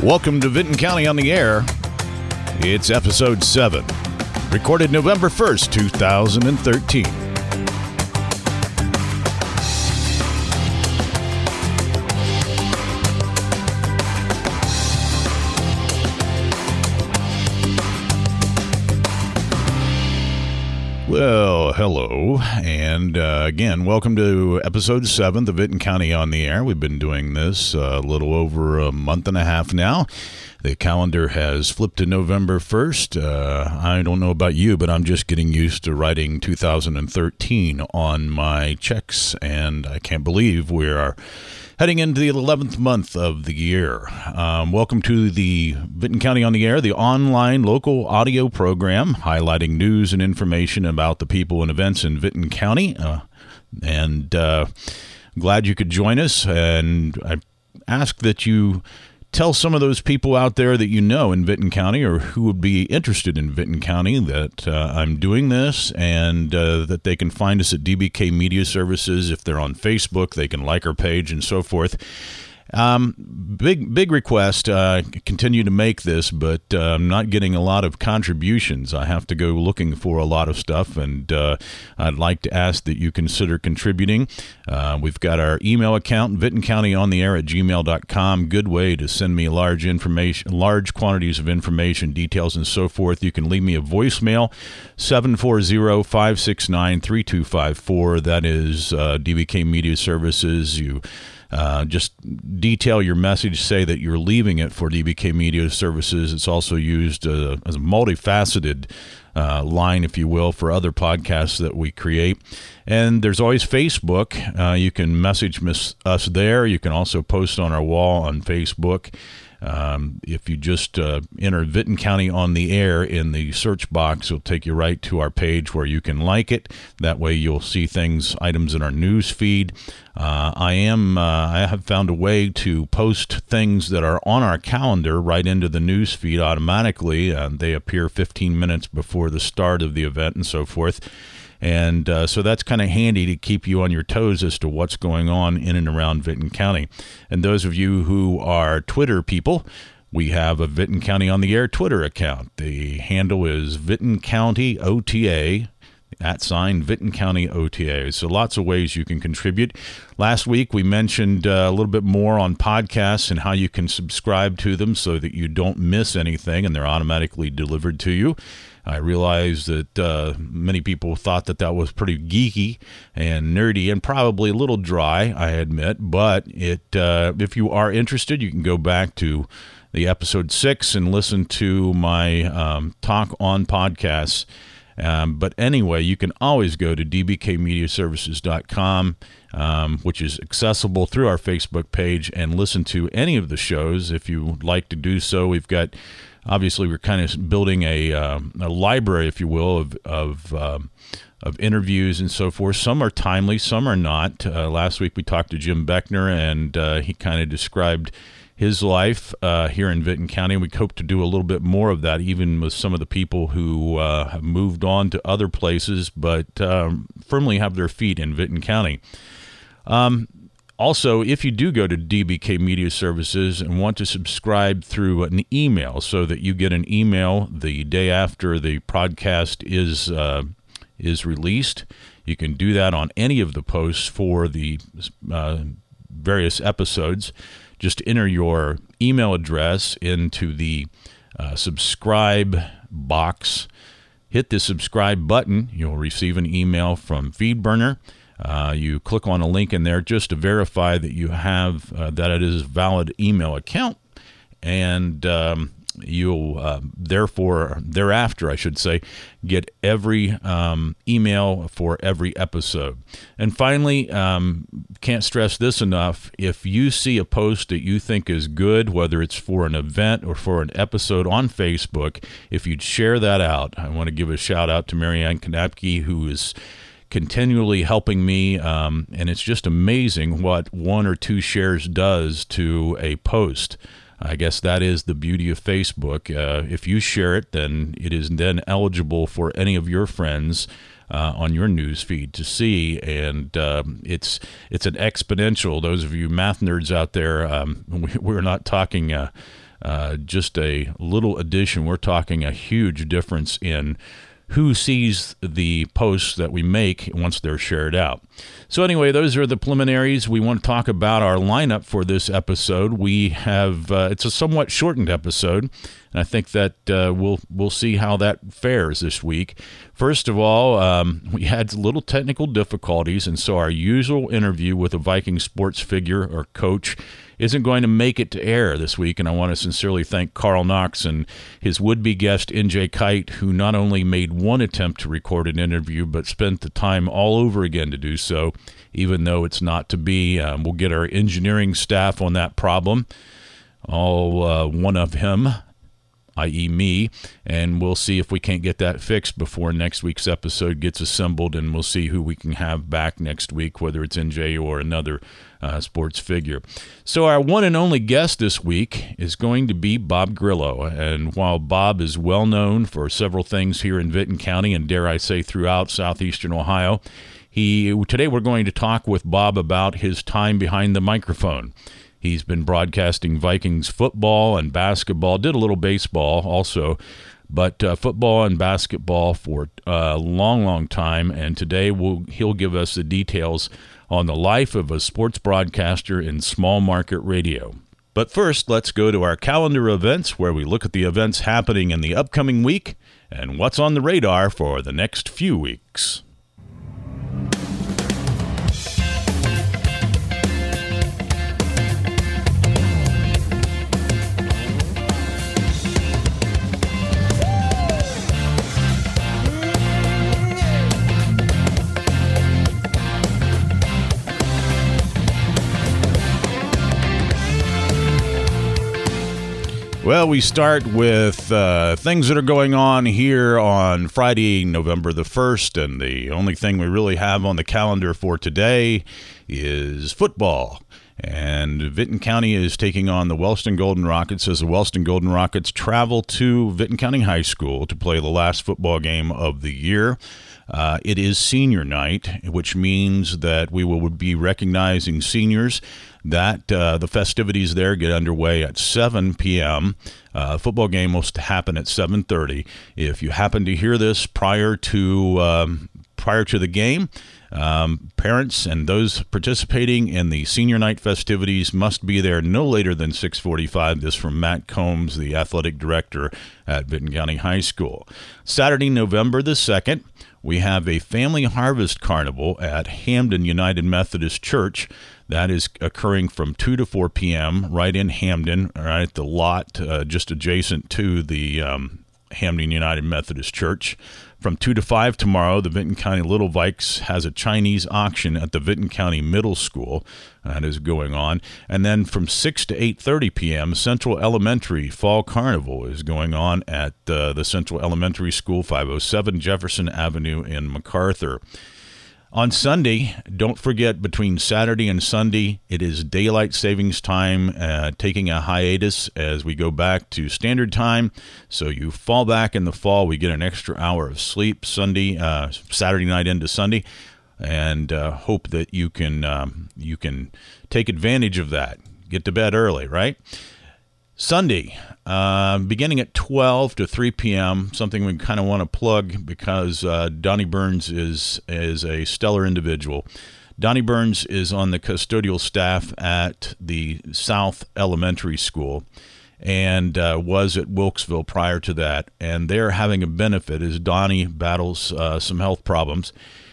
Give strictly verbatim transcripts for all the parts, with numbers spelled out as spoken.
Welcome to Vinton County on the Air. It's episode seven, recorded November first, two thousand thirteen. Well, hello, and uh, again, welcome to episode seven of Vinton County on the Air. We've been doing this uh, a little over a month and a half now. The calendar has flipped to November first. Uh, I don't know about you, but I'm just getting used to writing two thousand thirteen on my checks, and I can't believe we are heading into the eleventh month of the year. Um, welcome to the Vinton County on the Air, the online local audio program highlighting news and information about the people and events in Vinton County. Uh, and uh, glad you could join us. And I ask that you tell some of those people out there that you know in Vinton County or who would be interested in Vinton County that uh, I'm doing this, and uh, that they can find us at D B K Media Services. If they're on Facebook, they can like our page and so forth. Um, big, big request. Uh, continue to make this, but uh, I'm not getting a lot of contributions. I have to go looking for a lot of stuff, and uh, I'd like to ask that you consider contributing. Uh, we've got our email account, Vinton County on the Air at gmail dot com. Good way to send me large information, large quantities of information, details, and so forth. You can leave me a voicemail, seven four zero, five six nine, three two five four. That is uh, D B K Media Services. You Uh, just detail your message, say that you're leaving it for D B K Media Services. It's also used uh, as a multifaceted uh, line, if you will, for other podcasts that we create. And there's always Facebook. Uh, you can message miss us there. You can also post on our wall on Facebook. Um, if you just uh, enter Vinton County on the Air in the search box, it'll take you right to our page where you can like it. That way you'll see things, items in our news feed. Uh, I am, uh, I have found a way to post things that are on our calendar right into the news feed automatically. Uh, they appear fifteen minutes before the start of the event and so forth. And uh, so that's kind of handy to keep you on your toes as to what's going on in and around Vinton County. And those of you who are Twitter people, we have a Vinton County on the Air Twitter account. The handle is Vinton County O T A, at sign Vinton County O T A. So lots of ways you can contribute. Last week we mentioned uh, a little bit more on podcasts and how you can subscribe to them so that you don't miss anything and they're automatically delivered to you. I realized that uh, many people thought that that was pretty geeky and nerdy and probably a little dry, I admit. But it, uh, if you are interested, you can go back to the episode six and listen to my um, talk on podcasts. Um, but anyway, you can always go to d b k media services dot com, um, which is accessible through our Facebook page, and listen to any of the shows if you would like to do so. We've got, obviously, we're kind of building a, uh, a library, if you will, of of, um, of interviews and so forth. Some are timely, some are not. Uh, last week we talked to Jim Beckner, and uh, he kind of described his life uh, here in Vinton County. We hope to do a little bit more of that, even with some of the people who uh, have moved on to other places, but um, firmly have their feet in Vinton County. Um, also, if you do go to D B K Media Services and want to subscribe through an email so that you get an email the day after the podcast is uh, is released, you can do that on any of the posts for the uh, various episodes. Just enter your email address into the uh, subscribe box. Hit the subscribe button. You'll receive an email from FeedBurner. Uh, you click on a link in there just to verify that you have uh, that it is a valid email account, and um, you'll uh, therefore thereafter, I should say, get every um, email for every episode. And finally, um, can't stress this enough, if you see a post that you think is good, whether it's for an event or for an episode on Facebook, if you'd share that out. I want to give a shout out to Marianne Knapke, who is continually helping me, um, and it's just amazing what one or two shares does to a post. I guess that is the beauty of Facebook. Uh, if you share it, then it is then eligible for any of your friends uh, on your news feed to see, and um, it's it's an exponential. Those of you math nerds out there, um, we, we're not talking uh, uh, just a little addition. We're talking a huge difference in who sees the posts that we make once they're shared out. So anyway, those are the preliminaries. We want to talk about our lineup for this episode. We have uh, it's a somewhat shortened episode, and I think that uh, we'll we'll see how that fares this week. First of all, um, we had little technical difficulties, and so our usual interview with a Viking sports figure or coach isn't going to make it to air this week, and I want to sincerely thank Carl Knox and his would-be guest, N J Kite, who not only made one attempt to record an interview, but spent the time all over again to do so, even though it's not to be. Um, we'll get our engineering staff on that problem, all uh, one of him, that is me, and we'll see if we can't get that fixed before next week's episode gets assembled, and we'll see who we can have back next week, whether it's N J or another uh, sports figure. So our one and only guest this week is going to be Bob Grillo, and while Bob is well known for several things here in Vinton County, and dare I say throughout southeastern Ohio, he today we're going to talk with Bob about his time behind the microphone. He's been broadcasting Vikings football and basketball, did a little baseball also, but uh, football and basketball for a long, long time. And today we'll, he'll give us the details on the life of a sports broadcaster in small market radio. But first, let's go to our calendar events, where we look at the events happening in the upcoming week and what's on the radar for the next few weeks. Well, we start with uh, things that are going on here on Friday, November the first, and the only thing we really have on the calendar for today is football. And Vinton County is taking on the Wellston Golden Rockets as the Wellston Golden Rockets travel to Vinton County High School to play the last football game of the year. Uh, it is senior night, which means that we will be recognizing seniors. That uh, the festivities there get underway at seven p.m. Uh, football game will happen at seven thirty. If you happen to hear this prior to um, prior to the game, um, parents and those participating in the senior night festivities must be there no later than six forty-five. This from Matt Combs, the athletic director at Vinton County High School. Saturday, November the second, we have a family harvest carnival at Hamden United Methodist Church. That is occurring from two to four p.m. right in Hamden, right at the lot uh, just adjacent to the um, Hamden United Methodist Church. From two to five tomorrow, the Vinton County Little Vikes has a Chinese auction at the Vinton County Middle School. That is going on. And then from six to eight thirty p.m., Central Elementary Fall Carnival is going on at uh, the Central Elementary School, five oh seven Jefferson Avenue in MacArthur. On Sunday, don't forget, between Saturday and Sunday, it is daylight savings time, uh, taking a hiatus as we go back to standard time. So you fall back in the fall. We get an extra hour of sleep Sunday, uh, Saturday night into Sunday, and uh, hope that you can um, you can take advantage of that. Get to bed early, right? Sunday, uh, beginning at twelve to three p.m., something we kind of want to plug because uh, Donnie Burns is is a stellar individual. Donnie Burns is on the custodial staff at the South Elementary School and uh, was at Wilkesville prior to that. And they're having a benefit as Donnie battles uh, some health problems.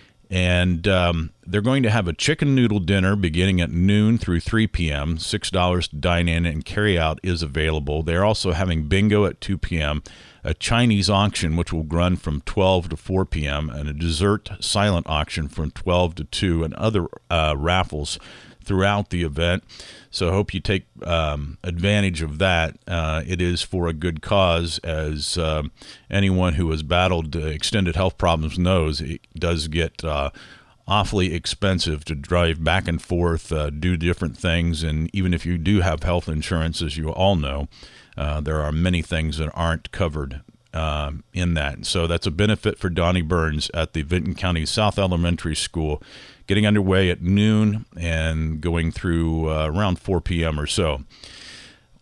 And um, they're going to have a chicken noodle dinner beginning at noon through three p.m. six dollars to dine in, and carry out is available. They're also having bingo at two p.m., a Chinese auction, which will run from twelve to four p.m., and a dessert silent auction from twelve to two, and other uh, raffles throughout the event. So I hope you take um, advantage of that. Uh, it is for a good cause, as uh, anyone who has battled uh, extended health problems knows. It does get uh, awfully expensive to drive back and forth, uh, do different things, and even if you do have health insurance, as you all know, uh, there are many things that aren't covered Um, in that. So that's a benefit for Donnie Burns at the Vinton County South Elementary School, getting underway at noon and going through uh, around four p.m. or so.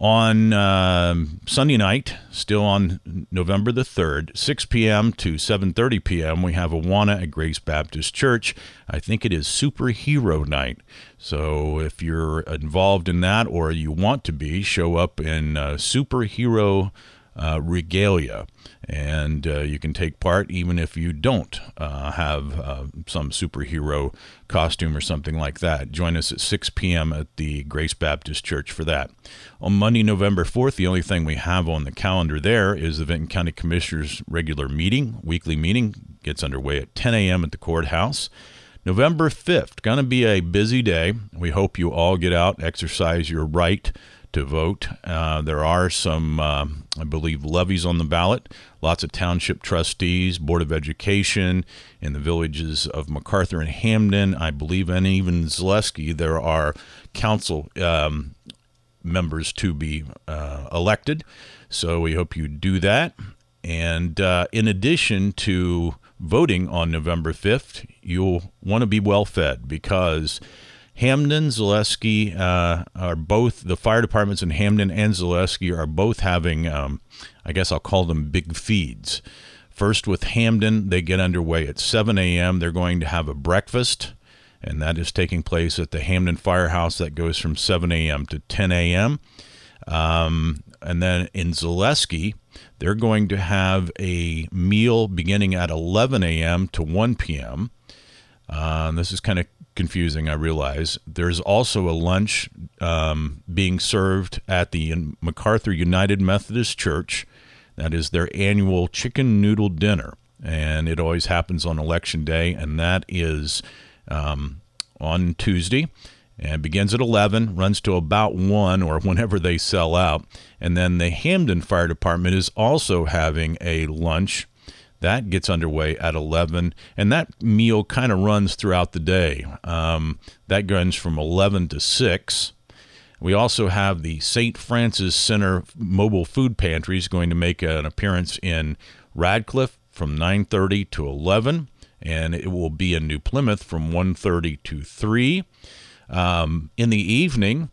On uh, Sunday night, still on November the third, six p.m. to seven thirty p.m., we have Awana at Grace Baptist Church. I think it is Superhero Night. So if you're involved in that or you want to be, show up in uh, Superhero uh, regalia. And uh, you can take part even if you don't uh, have uh, some superhero costume or something like that. Join us at six p.m. at the Grace Baptist Church for that. On Monday, November fourth, the only thing we have on the calendar there is the Vinton County Commissioners' regular meeting, weekly meeting, gets underway at ten a.m. at the courthouse. November fifth, going to be a busy day. We hope you all get out, exercise your right to vote. Uh, there are some, uh, I believe, levies on the ballot. Lots of township trustees, Board of Education in the villages of MacArthur and Hamden, I believe, and even Zaleski. There are council um, members to be uh, elected. So we hope you do that. And uh, in addition to voting on November fifth, you'll want to be well fed because Hamden, Zaleski uh, are both, the fire departments in Hamden and Zaleski are both having, um, I guess I'll call them big feeds. First with Hamden, they get underway at seven a.m. They're going to have a breakfast, and that is taking place at the Hamden Firehouse. That goes from seven a.m. to ten a.m. Um, and then in Zaleski, they're going to have a meal beginning at eleven a.m. to one p.m. Uh, this is kind of confusing, I realize. There's also a lunch um, being served at the MacArthur United Methodist Church. That is their annual chicken noodle dinner, and it always happens on Election Day, and that is um, on Tuesday, and begins at eleven, runs to about one or whenever they sell out. And then the Hamden Fire Department is also having a lunch. That gets underway at eleven, and that meal kind of runs throughout the day. Um, that runs from eleven to six. We also have the Saint Francis Center Mobile Food Pantry is going to make an appearance in Radcliffe from nine thirty to eleven, and it will be in New Plymouth from one thirty to three. Um, in the evening,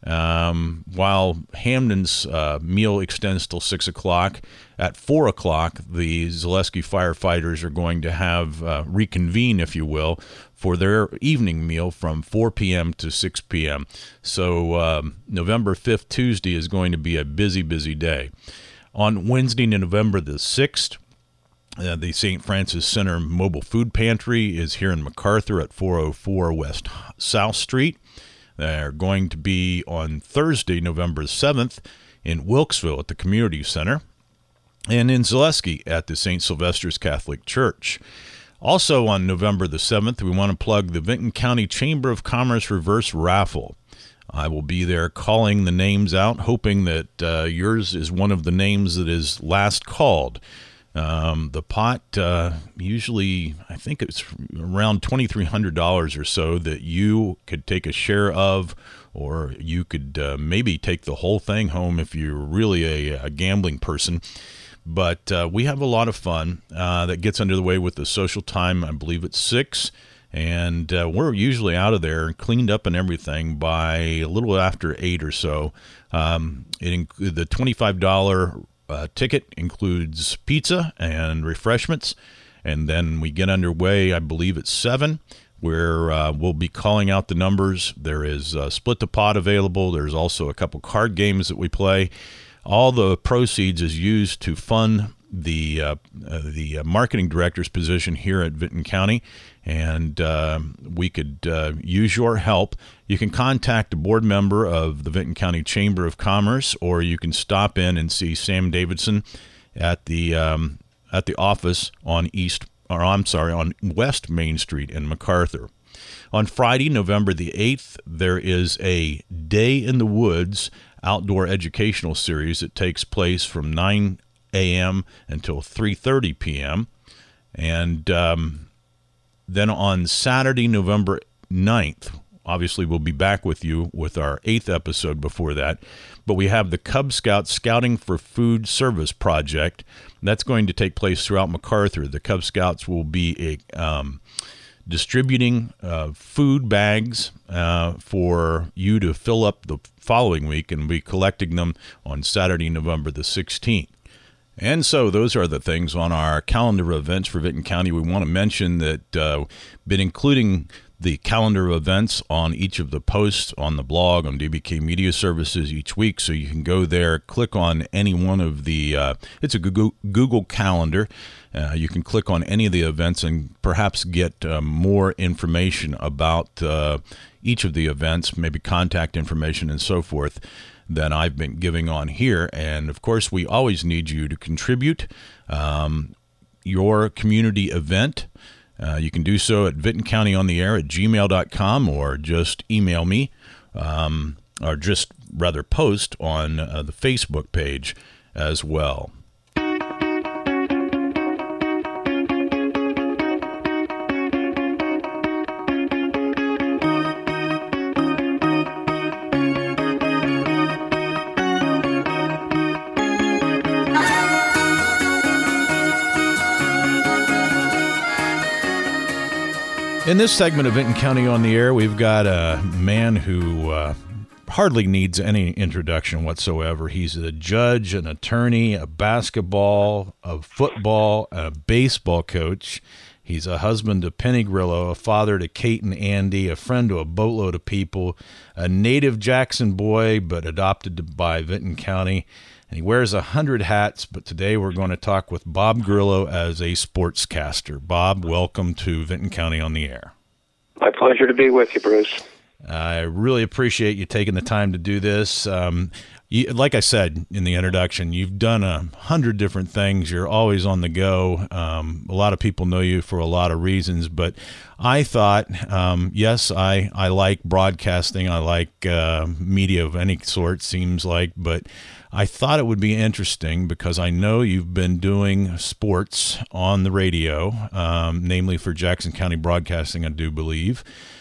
um, while Hamden's uh, meal extends till six o'clock, at four o'clock, the Zaleski firefighters are going to have uh, reconvene, if you will, for their evening meal from four p.m. to six p.m. So um, November fifth, Tuesday, is going to be a busy, busy day. On Wednesday, November the sixth, Uh, the Saint Francis Center Mobile Food Pantry is here in MacArthur at four oh four West South Street. They're going to be on Thursday, November seventh, in Wilkesville at the Community Center, and in Zaleski at the Saint Sylvester's Catholic Church. Also on November the seventh, we want to plug the Vinton County Chamber of Commerce Reverse Raffle. I will be there calling the names out, hoping that uh, yours is one of the names that is last called. Um, the pot, uh, usually, I think it's around twenty-three hundred dollars or so that you could take a share of, or you could uh, maybe take the whole thing home if you're really a, a gambling person. But uh, we have a lot of fun uh, that gets underway with the social time. I believe it's six, and uh, we're usually out of there cleaned up and everything by a little after eight or so. Um, it inc- the twenty-five dollars Uh, ticket includes pizza and refreshments, and then we get underway, I believe, at seven, where uh, we'll be calling out the numbers. There is uh, Split the Pot available. There's also a couple card games that we play. All the proceeds is used to fund the uh, uh, the marketing director's position here at Vinton County, and uh, we could uh, use your help. You can contact a board member of the Vinton County Chamber of Commerce, or you can stop in and see Sam Davidson at the um, at the office on East, or I'm sorry, on West Main Street in MacArthur. On Friday, November the eighth, there is a Day in the Woods outdoor educational series that takes place from nine a.m. until three thirty p.m. And um, then on Saturday, November ninth, obviously we'll be back with you with our eighth episode before that, but we have the Cub Scouts Scouting for Food Service Project. That's going to take place throughout MacArthur. The Cub Scouts will be a, um, distributing uh, food bags uh, for you to fill up the following week, and be collecting them on Saturday, November the sixteenth. And so those are the things on our calendar of events for Vinton County. We want to mention that uh, been including the calendar of events on each of the posts on the blog on D B K Media Services each week. So you can go there, click on any one of the, uh, it's a Google, Google Calendar. Uh, you can click on any of the events and perhaps get uh, more information about uh, each of the events, maybe contact information and so forth, that I've been giving on here. And of course, we always need you to contribute um, your community event. Uh, you can do so at Vinton County on the Air at gmail dot com, or just email me, um, or just rather post on uh, the Facebook page as well. In this segment of Vinton County on the Air, we've got a man who uh, hardly needs any introduction whatsoever. He's a judge, an attorney, a basketball, a football, a baseball coach. He's a husband to Penny Grillo, a father to Kate and Andy, a friend to a boatload of people, a native Jackson boy, but adopted by Vinton County. And he wears a hundred hats, but today we're going to talk with Bob Grillo as a sportscaster. Bob, welcome to Vinton County on the Air. My pleasure to be with you, Bruce. I really appreciate you taking the time to do this. Um, you, like I said in the introduction, you've done a hundred different things. You're always on the go. Um, a lot of people know you for a lot of reasons, but I thought, um, yes, I, I like broadcasting. I like uh, media of any sort, seems like, but I thought it would be interesting because I know you've been doing sports on the radio, um, namely for Jackson County Broadcasting, I do believe,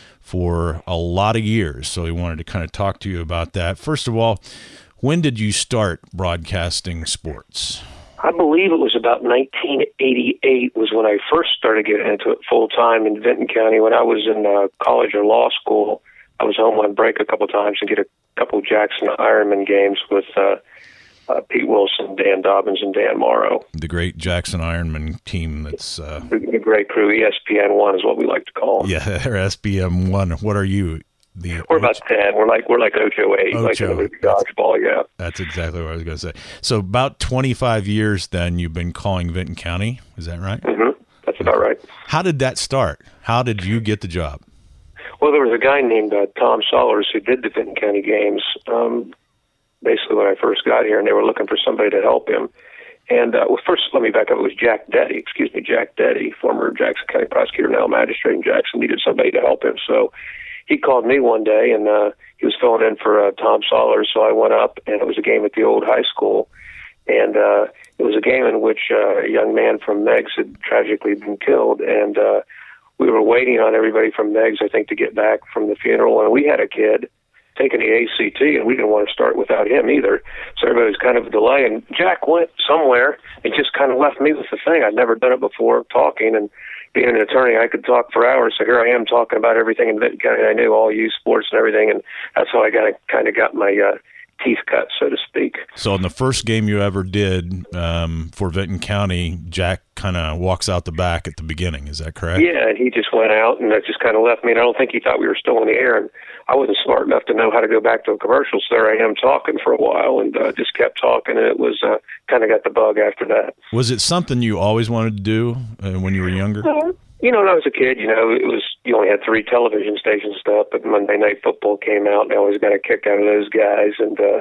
for a lot of years. So we wanted to kind of talk to you about that. First of all, when did you start broadcasting sports? I believe it was about nineteen eighty-eight was when I first started getting into it full-time in Vinton County. When I was in uh, college or law school, I was home on break a couple times and get a couple Jackson Ironman games with uh, uh, Pete Wilson, Dan Dobbins, and Dan Morrow. The great Jackson Ironman team. That's uh, the, the great crew. E S P N one is what we like to call them. Yeah, or S P M one. What are you? The we're about ten. We're like we're like Ocho eight, like in the dodgeball. Yeah, that's exactly what I was going to say. So about twenty-five years, then you've been calling Vinton County. Is that right? Mm-hmm. That's about right. How did that start? How did you get the job? Well, there was a guy named uh, Tom Solers who did the Vinton County games. Um, basically, when I first got here, and they were looking for somebody to help him. And uh, well, first, let me back up. It was Jack Deddy. Excuse me, Jack Deddy, former Jackson County prosecutor, now magistrate in Jackson, needed somebody to help him. So he called me one day, and uh, he was filling in for uh, Tom Solers. So I went up, and it was a game at the old high school. And uh, it was a game in which uh, a young man from Meigs had tragically been killed. And uh, we were waiting on everybody from Meigs, I think, to get back from the funeral. And we had a kid taking the A C T, and we didn't want to start without him either. So everybody was kind of a delay. And Jack went somewhere and just kind of left me with the thing. I'd never done it before, talking. And being an attorney, I could talk for hours. So here I am talking about everything in Vinton County. I knew all youth sports and everything. And that's how I got kind of got my uh, teeth cut, so to speak. So in the first game you ever did um, for Vinton County, Jack kind of walks out the back at the beginning. Is that correct? Yeah, and he just went out and that just kind of left me. And I don't think he thought we were still in the air. And I wasn't smart enough to know how to go back to a commercial, so there I am talking for a while and uh, just kept talking, and it was uh, kind of got the bug after that. Was it something you always wanted to do uh, when you were younger? Uh, you know, when I was a kid, you know, it was you only had three television stations and stuff, but Monday Night Football came out, and I always got a kick out of those guys, and uh,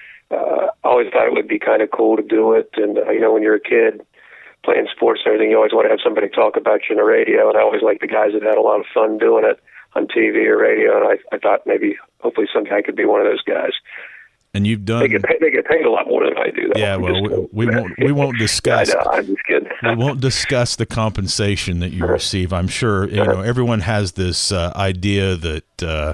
uh, I always thought it would be kind of cool to do it. And, uh, you know, when you're a kid playing sports and everything, you always want to have somebody talk about you on the radio, and I always liked the guys that had a lot of fun doing it on T V or radio, and I, I thought maybe, hopefully someday I could be one of those guys. And you've done. They get paid, they get paid a lot more than I do. Though. Yeah, well, we, we won't we won't discuss. I know, I'm just kidding. We won't discuss the compensation that you receive. I'm sure you know everyone has this uh, idea that uh,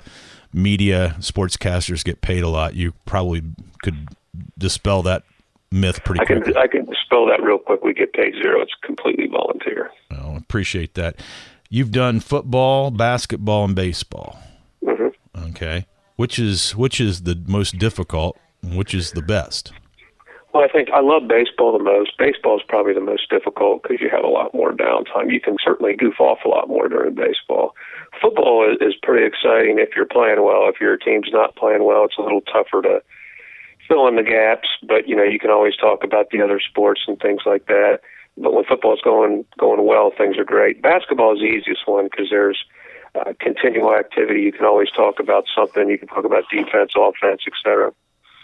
media sportscasters get paid a lot. You probably could dispel that myth pretty I can, quickly. I can dispel that real quick. We get paid zero. It's completely volunteer. Well, appreciate that. You've done football, basketball, and baseball. Mm-hmm. Okay. Which is which is the most difficult, and which is the best? Well, I think I love baseball the most. Baseball is probably the most difficult because you have a lot more downtime. You can certainly goof off a lot more during baseball. Football is, is pretty exciting if you're playing well. If your team's not playing well, it's a little tougher to fill in the gaps. But, you know, you can always talk about the other sports and things like that. But when football's going going well, things are great. Basketball is the easiest one because there's uh, continual activity. You can always talk about something. You can talk about defense, offense, et cetera.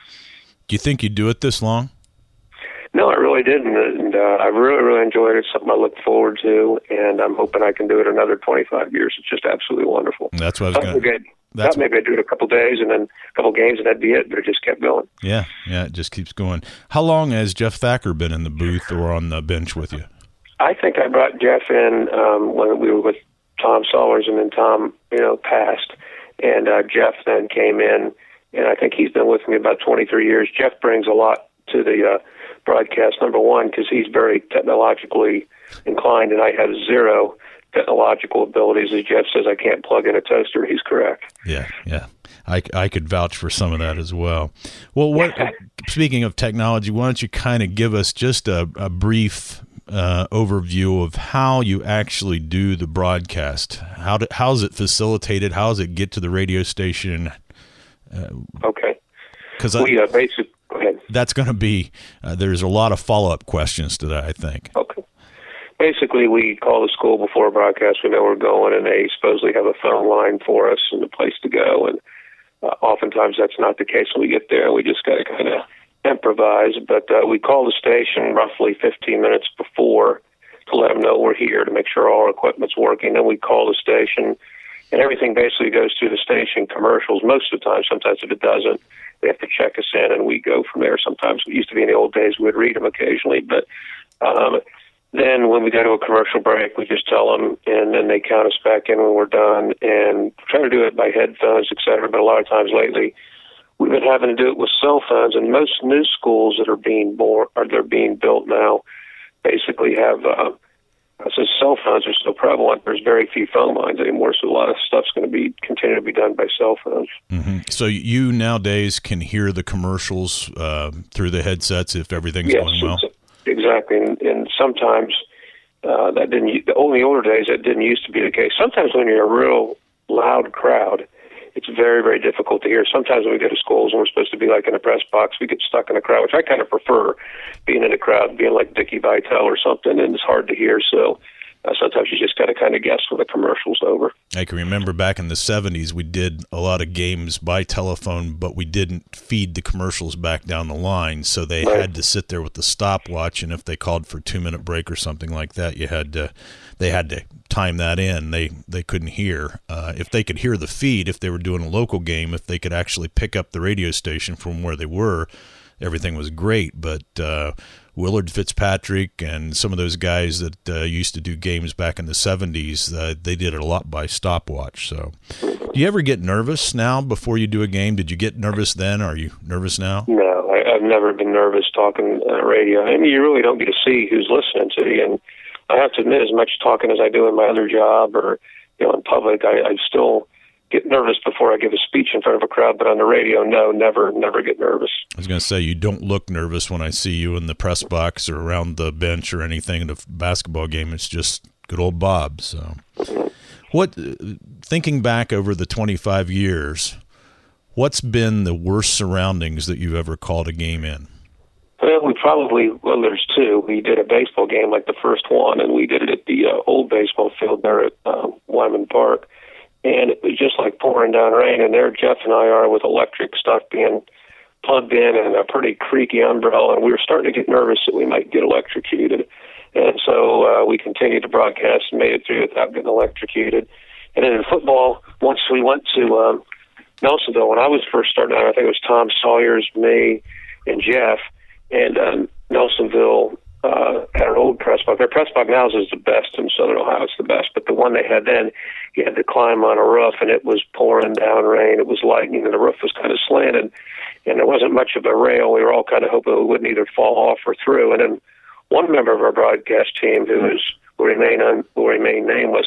Do you think you'd do it this long? No, I really didn't, and uh, I really, really enjoyed it. It's something I look forward to, and I'm hoping I can do it another twenty-five years. It's just absolutely wonderful. That's what I was going to Thought maybe I'd do it a couple days and then a couple games, and that'd be it, but it just kept going. Yeah, yeah, it just keeps going. How long has Jeff Thacker been in the booth or on the bench with you? I think I brought Jeff in um, when we were with Tom Sahlers, and then Tom, you know, passed, and uh, Jeff then came in, and I think he's been with me about twenty-three years. Jeff brings a lot to the uh, broadcast, number one, because he's very technologically inclined, and I have zero technological abilities. As Jeff says, I can't plug in a toaster. He's correct. Yeah, yeah. I, I could vouch for some of that as well. Well, what? Speaking of technology, why don't you kind of give us just a, a brief uh, overview of how you actually do the broadcast? How do, how's it facilitated? How does it get to the radio station? Uh, okay. Because we uh, basically, go ahead. That's going to be, uh, there's a lot of follow-up questions to that, I think. Okay. Basically, we call the school before a broadcast. We know we're going, and they supposedly have a phone line for us and a place to go. And uh, oftentimes that's not the case when we get there. We just got to kind of improvise. But uh, we call the station roughly fifteen minutes before to let them know we're here, to make sure all our equipment's working. Then we call the station, and everything basically goes through the station, commercials most of the time. Sometimes if it doesn't, they have to check us in, and we go from there. Sometimes it used to be in the old days, we'd read them occasionally. But um, then when we go to a commercial break, we just tell them, and then they count us back in when we're done, and try to do it by headphones, et cetera. But a lot of times lately, we've been having to do it with cell phones, and most new schools that are being born, or they're being built now, basically have, uh, since cell phones are so prevalent, there's very few phone lines anymore, so a lot of stuff's going to be continue to be done by cell phones. Mm-hmm. So you nowadays can hear the commercials uh, through the headsets if everything's yes, going well? Exactly, and, and sometimes uh, that didn't. The only older days that didn't used to be the case. Sometimes when you're a real loud crowd, it's very, very difficult to hear. Sometimes when we go to schools and we're supposed to be like in a press box, we get stuck in a crowd, which I kind of prefer, being in a crowd, being like Dickie Vitale or something, and it's hard to hear. So uh, sometimes you just got to kind of guess when the commercial's over. I can remember back in the seventies, we did a lot of games by telephone, but we didn't feed the commercials back down the line, so they right. had to sit there with the stopwatch, and if they called for a two-minute break or something like that, you had to, they had to time that in. They they couldn't hear. Uh, if they could hear the feed, if they were doing a local game, if they could actually pick up the radio station from where they were, everything was great. But uh, Willard Fitzpatrick and some of those guys that uh, used to do games back in the seventies, uh, they did it a lot by stopwatch. So do you ever get nervous now before you do a game? Did you get nervous then? Are you nervous now? No, I, I've never been nervous talking on uh, radio. I mean, you really don't get to see who's listening to you. And I have to admit, as much talking as I do in my other job or, you know, in public, I, I still get nervous before I give a speech in front of a crowd, but on the radio, no, never, never get nervous. I was going to say, you don't look nervous when I see you in the press box or around the bench or anything in a basketball game. It's just good old Bob. So, mm-hmm. What, thinking back over the twenty-five years, what's been the worst surroundings that you've ever called a game in? Well, we probably, well, there's two. We did a baseball game like the first one, and we did it at the uh, old baseball field there at uh, Wyman Park. And it was just like pouring down rain. And there Jeff and I are with electric stuff being plugged in and a pretty creaky umbrella. And we were starting to get nervous that we might get electrocuted. And so uh, we continued to broadcast and made it through without getting electrocuted. And then in football, once we went to um, Nelsonville, when I was first starting out, I think it was Tom Sawyers, me, and Jeff. And um, Nelsonville uh, had an old press box. Their press box now is the best in Southern Ohio. It's the best. But the one they had then, you had to climb on a roof, and it was pouring down rain. It was lightning, and the roof was kind of slanted. And there wasn't much of a rail. We were all kind of hoping it wouldn't either fall off or through. And then one member of our broadcast team, who is will remain un, will remain nameless,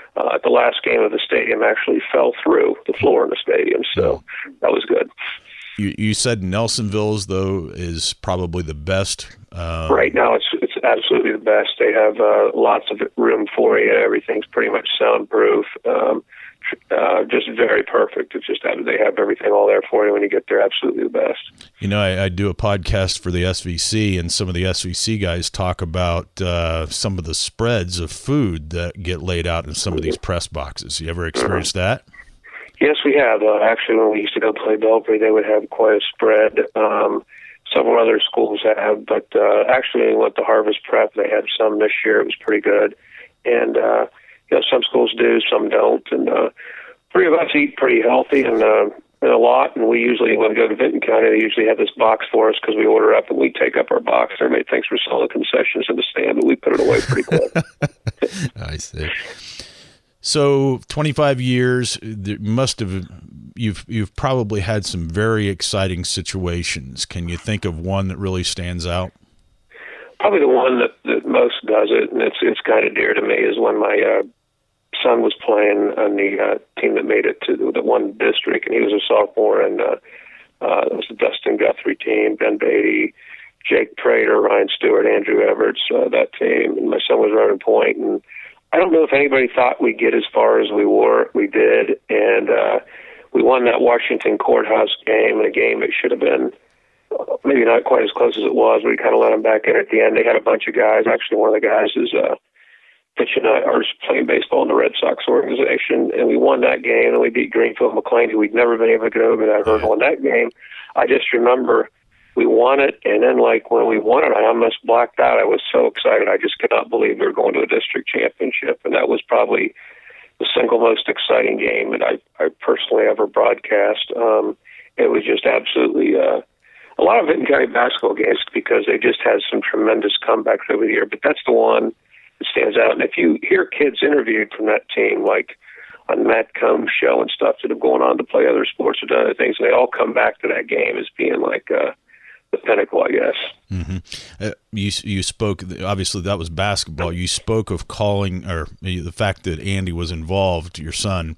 uh, at the last game of the stadium actually fell through the floor in the stadium. So that was good. You, you said Nelsonville's, though, is probably the best. Um, right now, it's it's absolutely the best. They have uh, lots of room for you. Everything's pretty much soundproof. Um, uh, just very perfect. It's just that they have everything all there for you when you get there. Absolutely the best. You know, I, I do a podcast for the S V C, and some of the S V C guys talk about uh, some of the spreads of food that get laid out in some of these press boxes. You ever experienced mm-hmm. that? Yes, we have. Uh, actually, when we used to go play Belpre, they would have quite a spread. Um, several other schools have, but uh, actually, when we went to Harvest Prep, they had some this year. It was pretty good. And, uh, you know, some schools do, some don't. And uh, three of us eat pretty healthy and, uh, and a lot. And we usually, when we go to Vinton County, they usually have this box for us because we order up and we take up our box. Everybody thinks we're selling concessions in the stand, but we put it away pretty quick. I see. So twenty-five years, there must have you've you've probably had some very exciting situations. Can you think of one that really stands out? Probably the one that, that most does it, and it's it's kind of dear to me, is when my uh, son was playing on the uh, team that made it to the one district, and he was a sophomore, and uh, uh, it was the Dustin Guthrie team, Ben Beatty, Jake Prater, Ryan Stewart, Andrew Everts, uh, that team, and my son was running point, and I don't know if anybody thought we'd get as far as we were. We did, and uh, we won that Washington courthouse game, in a game that should have been uh, maybe not quite as close as it was. We kind of let them back in at the end. They had a bunch of guys. Actually, one of the guys is uh, pitching uh, or playing baseball in the Red Sox organization, and we won that game, and we beat Greenfield McLean, who we'd never been able to get over that hurdle. In that game, I just remember we won it, and then, like, when we won it, I almost blacked out. I was so excited. I just could not believe we were going to a district championship, and that was probably the single most exciting game that I, I personally ever broadcast. Um, it was just absolutely uh, a lot of Vinton County basketball games because they just had some tremendous comebacks over the year, but that's the one that stands out. And if you hear kids interviewed from that team, like on Matt Combs' show and stuff that have gone on to play other sports or done other things, and they all come back to that game as being like uh, – the pinnacle, I guess. Mm-hmm. Uh, you you spoke, obviously that was basketball. You spoke of calling, or the fact that Andy was involved, your son.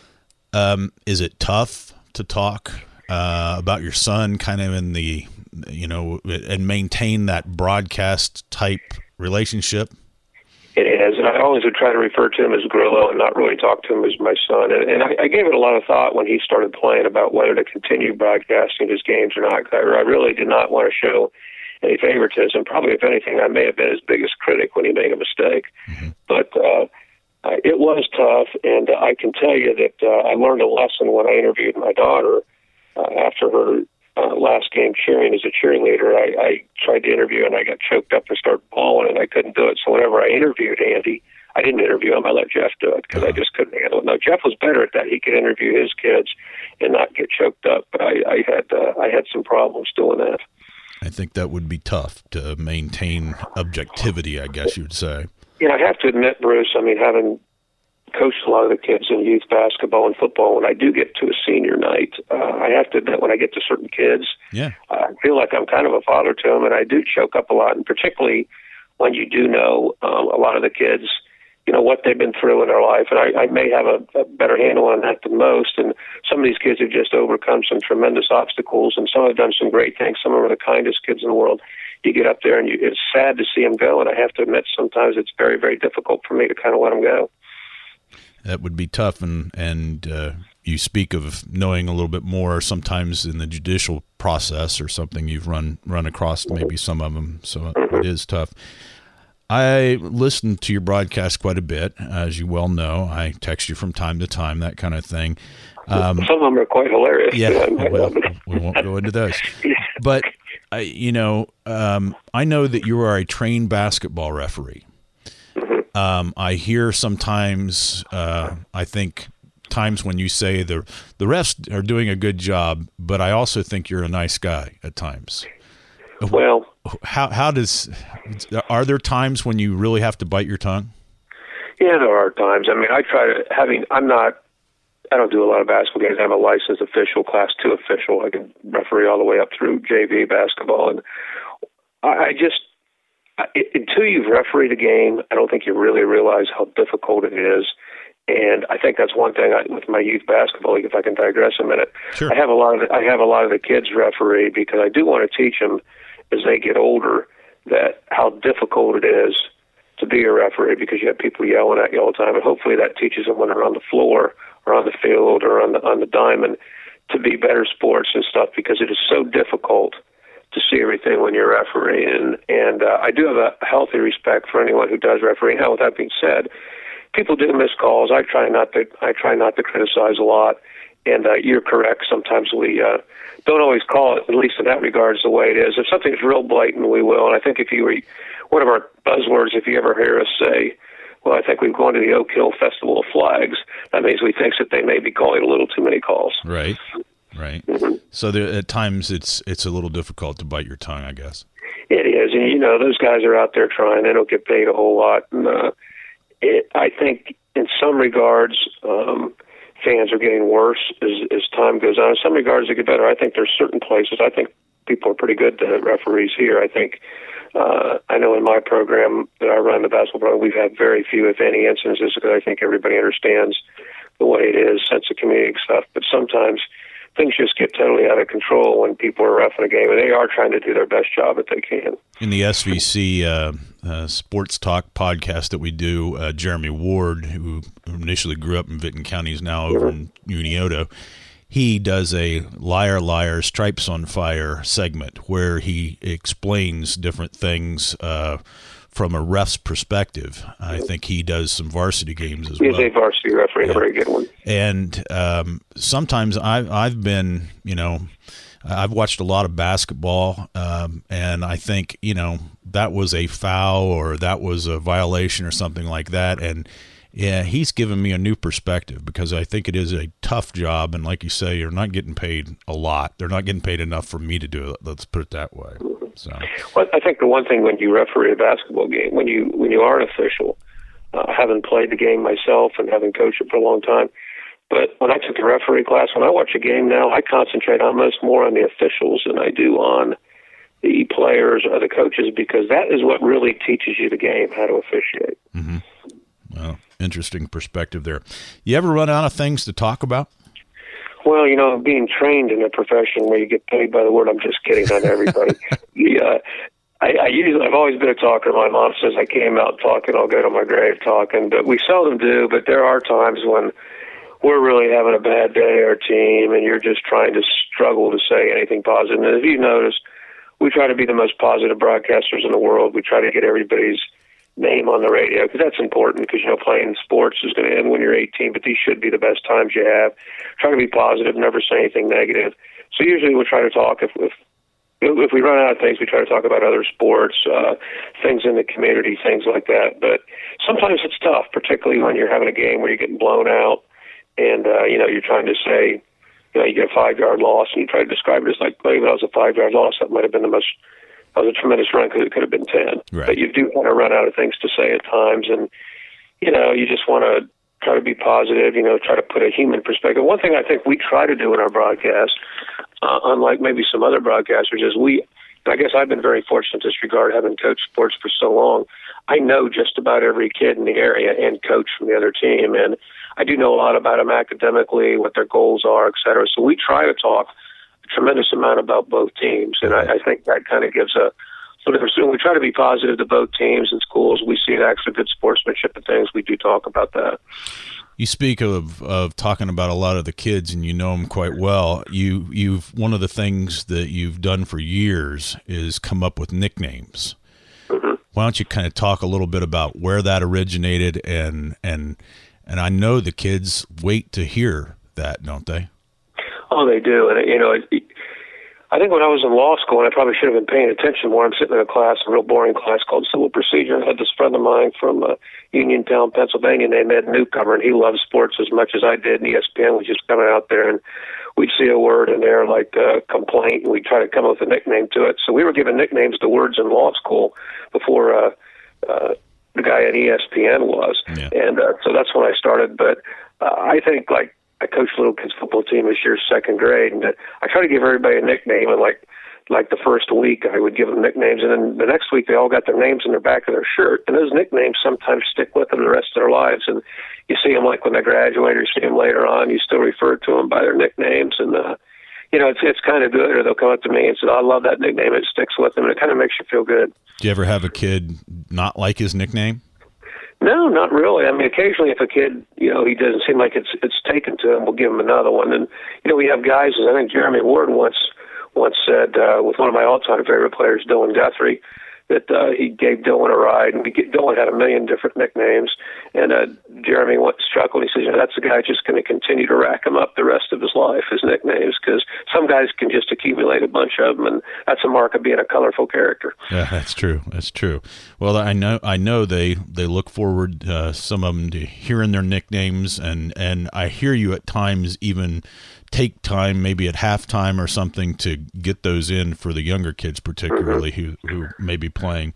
Um, is it tough to talk uh, about your son kind of in the, you know, and maintain that broadcast type relationship? It is, and I always would try to refer to him as Grillo and not really talk to him as my son. And, and I, I gave it a lot of thought when he started playing about whether to continue broadcasting his games or not. I, I really did not want to show any favoritism. Probably, if anything, I may have been his biggest critic when he made a mistake. Mm-hmm. But uh, uh, it was tough, and uh, I can tell you that uh, I learned a lesson when I interviewed my daughter uh, after her Uh, last game cheering as a cheerleader. I, I tried to interview and I got choked up and started bawling and I couldn't do it. So whenever I interviewed Andy, I didn't interview him. I let Jeff do it because uh-huh. I just couldn't handle it. Now Jeff was better at that. He could interview his kids and not get choked up. But I, I had uh, I had some problems doing that. I think that would be tough to maintain objectivity, I guess you would say. Yeah, I have to admit, Bruce, I mean, having coached a lot of the kids in youth basketball and football, when I do get to a senior night, uh, I have to admit when I get to certain kids, yeah. I feel like I'm kind of a father to them, and I do choke up a lot, and particularly when you do know um, a lot of the kids, you know, what they've been through in their life, and I, I may have a, a better handle on that than most, and some of these kids have just overcome some tremendous obstacles, and some have done some great things. Some are the kindest kids in the world. You get up there, and you, it's sad to see them go, and I have to admit sometimes it's very, very difficult for me to kind of let them go. That would be tough, and and uh, you speak of knowing a little bit more sometimes in the judicial process or something. You've run run across maybe some of them, so it is tough. I listen to your broadcast quite a bit, as you well know. I text you from time to time, that kind of thing. Um, some of them are quite hilarious. Yeah, well, we won't go into those. But I, you know, um, I know that you are a trained basketball referee. Um, I hear sometimes, uh, I think times when you say the the refs are doing a good job, but I also think you're a nice guy at times. Well, how how does are there times when you really have to bite your tongue? Yeah, there are times. I mean, I try to having. I'm not. I don't do a lot of basketball games. I'm a licensed official, class two official. I can referee all the way up through J V basketball, and I, I just. Until you've refereed a game, I don't think you really realize how difficult it is. And I think that's one thing I, with my youth basketball league. If I can digress a minute, sure. I have a lot of the, I have a lot of the kids referee because I do want to teach them as they get older that how difficult it is to be a referee because you have people yelling at you all the time, and hopefully that teaches them when they're on the floor or on the field or on the on the diamond to be better sports and stuff because it is so difficult to see everything when you're refereeing. And, and uh, I do have a healthy respect for anyone who does referee. Now, with that being said, people do miss calls. I try not to. I try not to criticize a lot. And uh, you're correct. Sometimes we uh, don't always call it. At least in that regard, is the way it is. If something's real blatant, we will. And I think if you were one of our buzzwords, if you ever hear us say, "Well, I think we've gone to the Oak Hill Festival of Flags," that means we think that they may be calling a little too many calls. Right. Right. Mm-hmm. So there, at times it's it's a little difficult to bite your tongue, I guess. It is, and you know those guys are out there trying. They don't get paid a whole lot. And, uh, it, I think in some regards, um, fans are getting worse as, as time goes on. In some regards, they get better. I think there's certain places. I think people are pretty good to referees here. I think uh, I know in my program that I run, the basketball program, we've had very few, if any, instances because I think everybody understands the way it is, sense of community stuff. But sometimes things just get totally out of control when people are roughing a game, and they are trying to do their best job that they can. In the S V C uh, uh, Sports Talk podcast that we do, uh, Jeremy Ward, who initially grew up in Vinton County, is now over mm-hmm. in Unioto, he does a Liar, Liar, Stripes on Fire segment where he explains different things uh, from a ref's perspective. I think he does some varsity games as well. He's a varsity referee, yeah. A very good one. And um, sometimes I've, I've been, you know, I've watched a lot of basketball, um, and I think, you know, that was a foul or that was a violation or something like that. And, yeah, he's given me a new perspective because I think it is a tough job. And like you say, you're not getting paid a lot. They're not getting paid enough for me to do it. Let's put it that way. So, well, I think the one thing when you referee a basketball game, when you when you are an official, uh, having played the game myself and having coached it for a long time, but when I took the referee class, when I watch a game now, I concentrate almost more on the officials than I do on the players or the coaches because that is what really teaches you the game, how to officiate. Mm-hmm. Well, interesting perspective there. You ever run out of things to talk about? Well, you know, being trained in a profession where you get paid by the word, I'm just kidding on everybody. yeah, I, I usually, I've always been a talker. My mom says I came out talking, I'll go to my grave talking, but we seldom do. But there are times when we're really having a bad day, our team, and you're just trying to struggle to say anything positive. And if you notice, we try to be the most positive broadcasters in the world. We try to get everybody's name on the radio because that's important because, you know, playing sports is going to end when you're eighteen, but these should be the best times you have. Try to be positive, never say anything negative. So usually we'll try to talk, if if, if we run out of things, we try to talk about other sports, uh, things in the community, things like that. But sometimes it's tough, particularly when you're having a game where you're getting blown out and, uh, you know, you're trying to say, you know, you get a five-yard loss and you try to describe it as like, well, even though it was a five-yard loss, that might have been the most That was a tremendous run because it could have been ten. Right. But you do want to run out of things to say at times. And, you know, you just want to try to be positive, you know, try to put a human perspective. One thing I think we try to do in our broadcast, uh, unlike maybe some other broadcasters, is we, I guess I've been very fortunate in this regard, having coached sports for so long. I know just about every kid in the area and coach from the other team. And I do know a lot about them academically, what their goals are, et cetera. So we try to talk tremendous amount about both teams, and I, I think that kind of gives a sort of. We try to be positive to both teams and schools. We see actually good sportsmanship and things. We do talk about that. You speak of of talking about a lot of the kids, and you know them quite well. You you've one of the things that you've done for years is come up with nicknames. Mm-hmm. Why don't you kind of talk a little bit about where that originated, and and and I know the kids wait to hear that, don't they? Oh, they do. And, you know, it, I think when I was in law school, and I probably should have been paying attention more, I'm sitting in a class, a real boring class called Civil Procedure, and I had this friend of mine from uh, Uniontown, Pennsylvania, named Ed Newcomer, and he loves sports as much as I did, and E S P N was just coming out there, and we'd see a word in there like uh, complaint, and we'd try to come up with a nickname to it. So we were given nicknames to words in law school before uh, uh, the guy at E S P N was. Yeah. And uh, so that's when I started. But uh, I think, like, I coached a little kids football team this year, second grade, and I try to give everybody a nickname. And like like the first week, I would give them nicknames, and then the next week they all got their names in the back of their shirt. And those nicknames sometimes stick with them the rest of their lives. And you see them like when they graduate, or you see them later on, you still refer to them by their nicknames. And uh, you know, it's it's kind of good. Or they'll come up to me and say, "I love that nickname." It sticks with them, and it kind of makes you feel good. Do you ever have a kid not like his nickname? No, not really. I mean, occasionally if a kid, you know, he doesn't seem like it's it's taken to him, we'll give him another one. And you know, we have guys. I think Jeremy Ward once. once said uh, with one of my all-time favorite players, Dylan Guthrie, that uh, he gave Dylan a ride, and Dylan had a million different nicknames, and uh, Jeremy went chuckled. He says, you know, that's a guy just going to continue to rack him up the rest of his life, his nicknames, because some guys can just accumulate a bunch of them, and that's a mark of being a colorful character. Yeah, that's true. That's true. Well, I know I know they, they look forward, uh, some of them, to hearing their nicknames, and, and I hear you at times even take time, maybe at halftime or something, to get those in for the younger kids, particularly mm-hmm. who, who may be playing.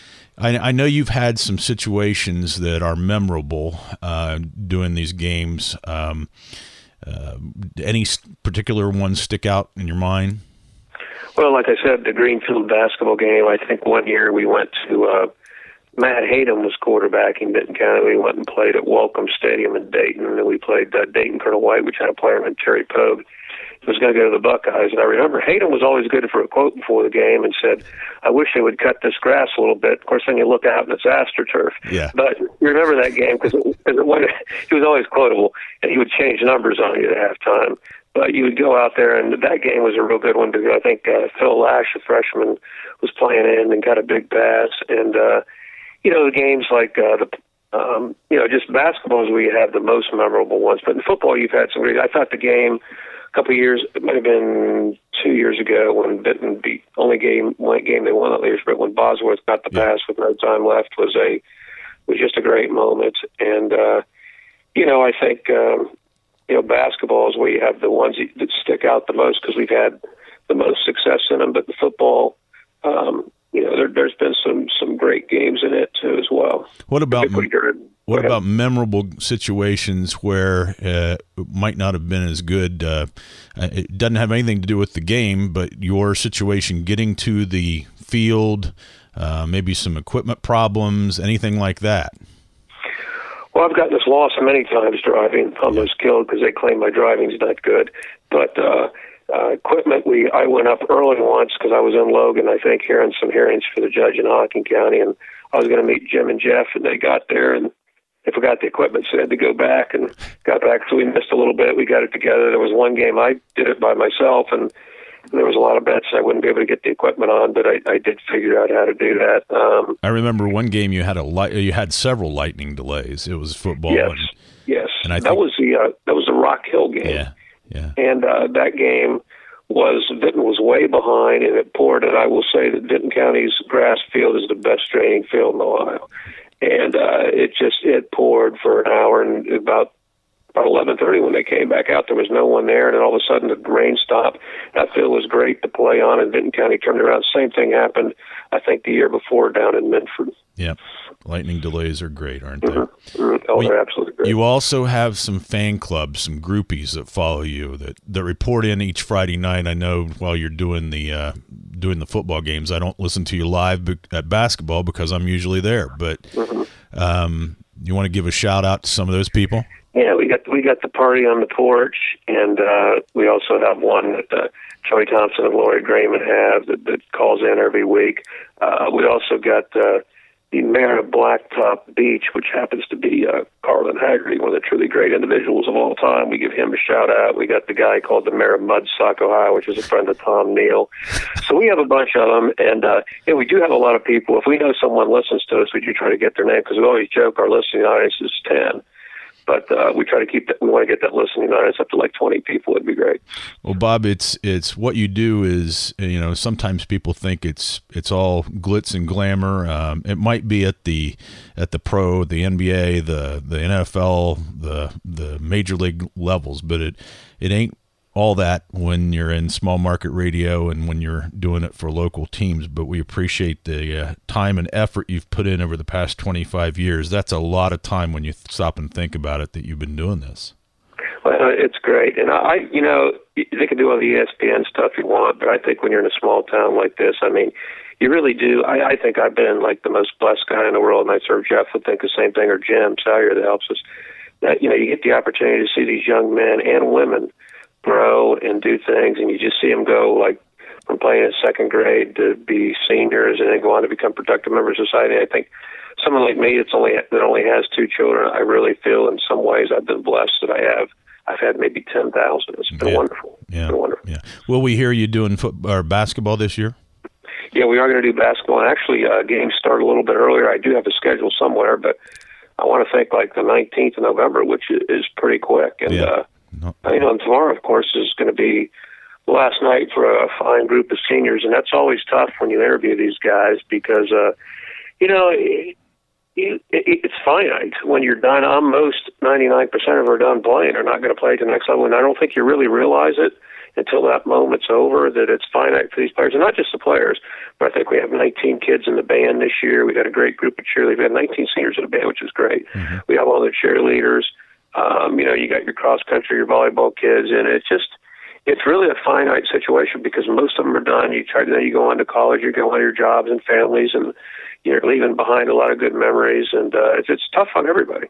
I, I know you've had some situations that are memorable uh, doing these games. Um, uh, any particular ones stick out in your mind? Well, like I said, the Greenfield basketball game, I think one year we went to uh, Matt Hayden was quarterbacking Benton County. We went and played at Welcome Stadium in Dayton, and we played uh, Dayton Colonel White, which had a player named Terry Pogue. He was going to go to the Buckeyes, and I remember Hayden was always good for a quote before the game and said, "I wish they would cut this grass a little bit." Of course, then you look out and it's AstroTurf. Yeah. But you remember that game because it, it, he was always quotable, and he would change numbers on you at halftime. But you would go out there, and that game was a real good one because I think uh, Phil Lash, a freshman, was playing in and got a big pass, and uh, you know, the games like uh, the, um, you know, just basketball is where you have the most memorable ones. But in football, you've had some great. I thought the game a couple of years, it might have been two years ago, when Benton beat only game one game they won at Learsburg, when Bosworth got the pass with no time left, was a was just a great moment. And uh, you know, I think um, you know, basketball is where you have the ones that stick out the most because we've had the most success in them. But the football. Um, You know, there, there's been some, some great games in it too as well. What about what about memorable situations where uh, it might not have been as good? Uh, it doesn't have anything to do with the game, but your situation getting to the field, uh, maybe some equipment problems, anything like that. Well, I've gotten this lost many times driving, almost killed because they claim my driving's not good, but. Uh, Uh, equipment, we I went up early once because I was in Logan, I think, hearing some hearings for the judge in Hocking County, and I was going to meet Jim and Jeff, and they got there, and they forgot the equipment, so they had to go back, and got back, so we missed a little bit. We got it together. There was one game I did it by myself, and there was a lot of bets I wouldn't be able to get the equipment on, but I, I did figure out how to do that. Um, I remember one game you had a light, you had several lightning delays. It was football. Yes, and, yes. And I that think, was the uh, that was the Rock Hill game. Yeah. Yeah. And uh, that game was, Vinton was way behind, and it poured, and I will say that Vinton County's grass field is the best training field in Ohio. And uh, it just, it poured for an hour, and about about eleven thirty when they came back out, there was no one there, and then all of a sudden the rain stopped. That field was great to play on, and Vinton County turned around. Same thing happened, I think, the year before down in Medford. Yeah. Lightning delays are great, aren't they? Mm-hmm. Mm-hmm. Oh, well, they're absolutely great. You also have some fan clubs, some groupies that follow you that, that report in each Friday night. I know while you're doing the uh, doing the football games, I don't listen to you live at basketball because I'm usually there. But mm-hmm. um, you want to give a shout out to some of those people? Yeah, we got we got the party on the porch, and uh, we also have one that uh, Joey Thompson and Lori Grayman have that, that calls in every week. Uh, we also got uh, the mayor of Blacktop Beach, which happens to be uh, Carlin Haggerty, one of the truly great individuals of all time. We give him a shout out. We got the guy called the mayor of Mudstock, Ohio, which is a friend of Tom Neal. So we have a bunch of them, and uh, yeah, we do have a lot of people. If we know someone listens to us, we do try to get their name because we always joke our listening audience is ten. But uh, we try to keep that. We want to get that listening audience up to like twenty people. It'd be great. Well, Bob, it's it's what you do is, you know, sometimes people think it's it's all glitz and glamour. Um, it might be at the at the pro, the N B A, the the N F L, the the major league levels, but it it ain't all that when you're in small market radio and when you're doing it for local teams. But we appreciate the uh, time and effort you've put in over the past twenty-five years. That's a lot of time when you stop and think about it that you've been doing this. Well, it's great. And I, you know, they can do all the E S P N stuff you want, but I think when you're in a small town like this, I mean, you really do. I, I think I've been like the most blessed guy in the world, and I'm sure Jeff would think the same thing, or Jim Salyer that helps us. That, you know, you get the opportunity to see these young men and women grow and do things, and you just see them go like from playing in second grade to be seniors and then go on to become productive members of society. I think someone like me that's only that only has two children, I really feel in some ways I've been blessed that I have. I've had maybe ten thousand. It's been yeah. wonderful. Yeah. It's been wonderful. Yeah. Will we hear you doing football or basketball this year? Yeah, we are going to do basketball. And actually, uh, games start a little bit earlier. I do have a schedule somewhere, but I want to think like the nineteenth of November, which is pretty quick. And, yeah. uh, no. you know, and tomorrow, of course, is going to be the last night for a fine group of seniors. And that's always tough when you interview these guys because, uh, you know, it, it, it's finite. When you're done, I'm most ninety-nine percent of them are done playing or not going to play at the next level. And I don't think you really realize it until that moment's over, that it's finite for these players, and not just the players, but I think we have nineteen kids in the band this year. We got a great group of cheerleaders. We have nineteen seniors in the band, which is great. Mm-hmm. We have all the cheerleaders. Um, you know, you got your cross country, your volleyball kids, and it's just, it's really a finite situation because most of them are done. You try to, then you go on to college, you go on to your jobs and families, and you're leaving behind a lot of good memories, and uh, it's, it's tough on everybody.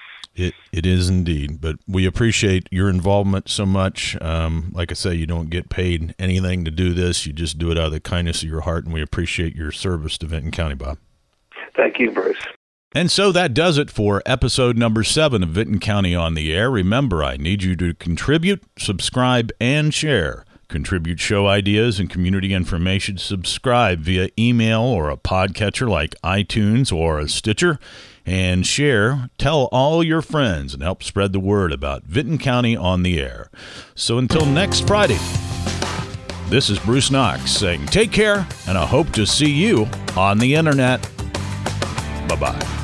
It it is indeed, but we appreciate your involvement so much. Um, like I say, you don't get paid anything to do this. You just do it out of the kindness of your heart, and we appreciate your service to Vinton County, Bob. Thank you, Bruce. And so that does it for episode number seven of Vinton County on the Air. Remember, I need you to contribute, subscribe, and share. Contribute show ideas and community information. Subscribe via email or a podcatcher like iTunes or a Stitcher. And share, tell all your friends, and help spread the word about Vinton County on the Air. So until next Friday, this is Bruce Knox saying take care, and I hope to see you on the internet. Bye-bye.